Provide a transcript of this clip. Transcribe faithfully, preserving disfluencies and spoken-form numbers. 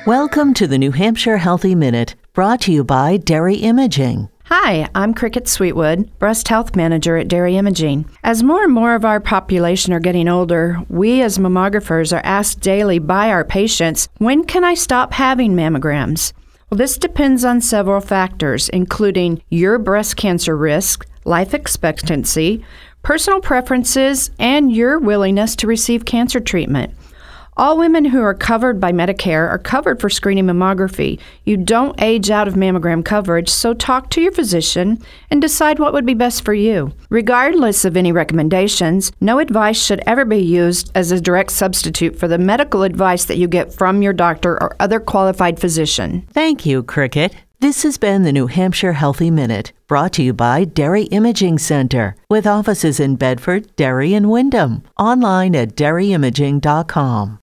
Welcome to the New Hampshire Healthy Minute, brought to you by Dairy Imaging. Hi, I'm Cricket Sweetwood, Breast Health Manager at Dairy Imaging. As more and more of our population are getting older, we as mammographers are asked daily by our patients, when can I stop having mammograms? Well, this depends on several factors, including your breast cancer risk, life expectancy, personal preferences, and your willingness to receive cancer treatment. All women who are covered by Medicare are covered for screening mammography. You don't age out of mammogram coverage, so talk to your physician and decide what would be best for you. Regardless of any recommendations, no advice should ever be used as a direct substitute for the medical advice that you get from your doctor or other qualified physician. Thank you, Cricket. This has been the New Hampshire Healthy Minute, brought to you by Dairy Imaging Center, with offices in Bedford, Derry, and Windham. Online at dairy imaging dot com.